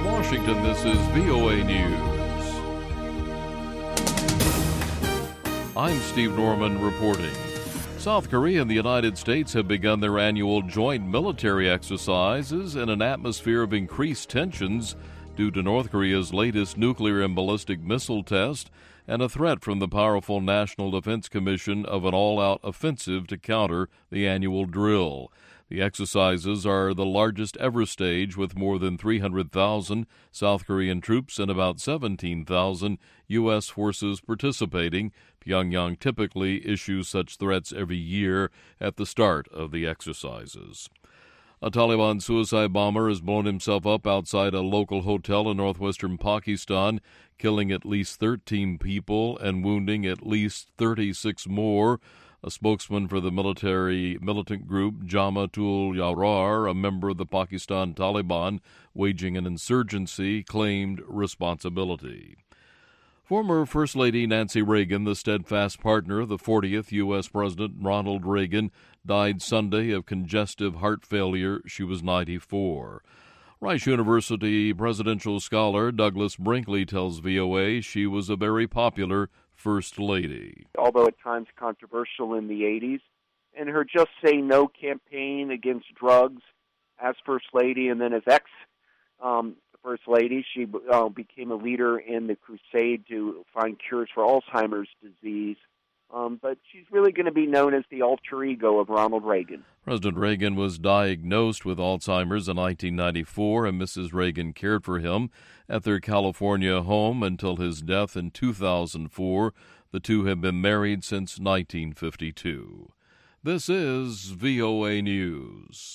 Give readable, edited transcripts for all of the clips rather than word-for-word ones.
From Washington, this is VOA News. I'm Steve Norman reporting. South Korea and the United States have begun their annual joint military exercises in an atmosphere of increased tensions due to North Korea's latest nuclear and ballistic missile test and a threat from the powerful National Defense Commission of an all-out offensive to counter the annual drill. The exercises are the largest ever staged, with more than 300,000 South Korean troops and about 17,000 U.S. forces participating. Pyongyang typically issues such threats every year at the start of the exercises. A Taliban suicide bomber has blown himself up outside a local hotel in northwestern Pakistan, killing at least 13 people and wounding at least 36 more. A spokesman for the militant group Jamaat-ul-Ahrar, a member of the Pakistan Taliban waging an insurgency, claimed responsibility. Former First Lady Nancy Reagan, the steadfast partner of the 40th U.S. President Ronald Reagan, died Sunday of congestive heart failure. She was 94. Rice University presidential scholar Douglas Brinkley tells VOA she was a very popular First Lady. Although at times controversial in the 80s, and her Just Say No campaign against drugs as First Lady, and then as ex-First Lady, she became a leader in the crusade to find cures for Alzheimer's disease. But she's really going to be known as the alter ego of Ronald Reagan. President Reagan was diagnosed with Alzheimer's in 1994, and Mrs. Reagan cared for him at their California home until his death in 2004. The two have been married since 1952. This is VOA News.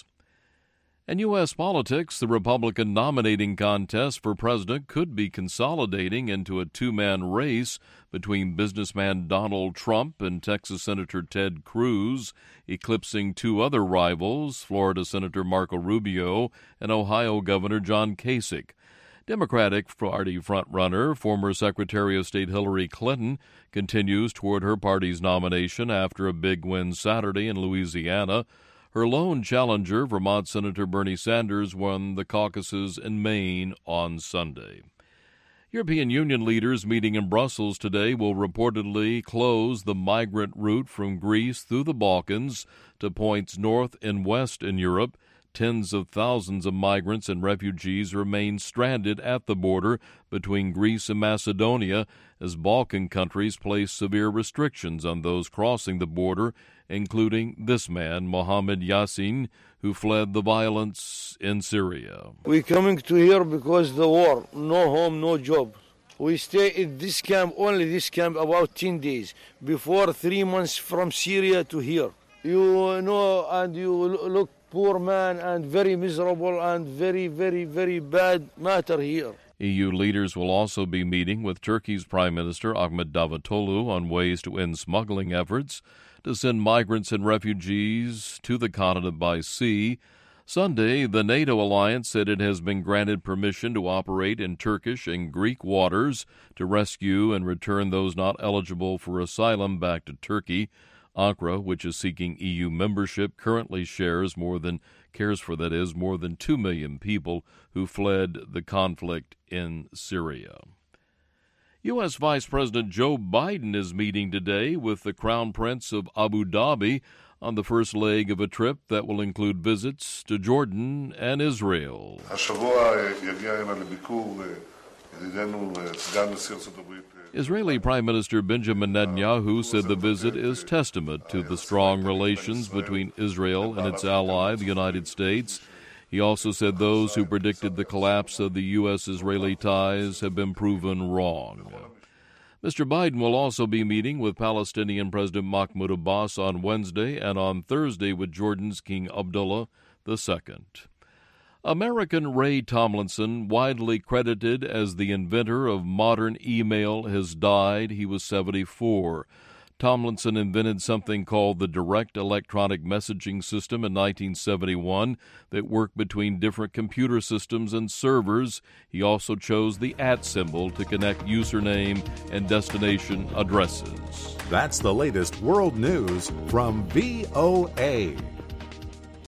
In U.S. politics, the Republican nominating contest for president could be consolidating into a two-man race between businessman Donald Trump and Texas Senator Ted Cruz, eclipsing two other rivals, Florida Senator Marco Rubio and Ohio Governor John Kasich. Democratic Party frontrunner, former Secretary of State Hillary Clinton, continues toward her party's nomination after a big win Saturday in Louisiana. Her lone challenger, Vermont Senator Bernie Sanders, won the caucuses in Maine on Sunday. European Union leaders meeting in Brussels today will reportedly close the migrant route from Greece through the Balkans to points north and west in Europe. Tens of thousands of migrants and refugees remain stranded at the border between Greece and Macedonia as Balkan countries place severe restrictions on those crossing the border, including this man, Mohammed Yassin, who fled the violence in Syria. We're coming to here because the war, no home, no job. We stay in this camp, only this camp, about 10 days, before 3 months from Syria to here. You know, and you look poor man and very miserable and very, very, very bad matter here. EU leaders will also be meeting with Turkey's Prime Minister Ahmet Davutoglu on ways to end smuggling efforts to send migrants and refugees to the continent by sea. Sunday, the NATO alliance said it has been granted permission to operate in Turkish and Greek waters to rescue and return those not eligible for asylum back to Turkey. Ankara, which is seeking EU membership, currently cares for 2 million people who fled the conflict in Syria. U.S. Vice President Joe Biden is meeting today with the Crown Prince of Abu Dhabi on the first leg of a trip that will include visits to Jordan and Israel. Israeli Prime Minister Benjamin Netanyahu said the visit is testament to the strong relations between Israel and its ally, the United States. He also said those who predicted the collapse of the U.S.-Israeli ties have been proven wrong. Mr. Biden will also be meeting with Palestinian President Mahmoud Abbas on Wednesday and on Thursday with Jordan's King Abdullah II. American Ray Tomlinson, widely credited as the inventor of modern email, has died. He was 74. Tomlinson invented something called the Direct Electronic Messaging System in 1971 that worked between different computer systems and servers. He also chose the @ symbol to connect username and destination addresses. That's the latest world news from VOA.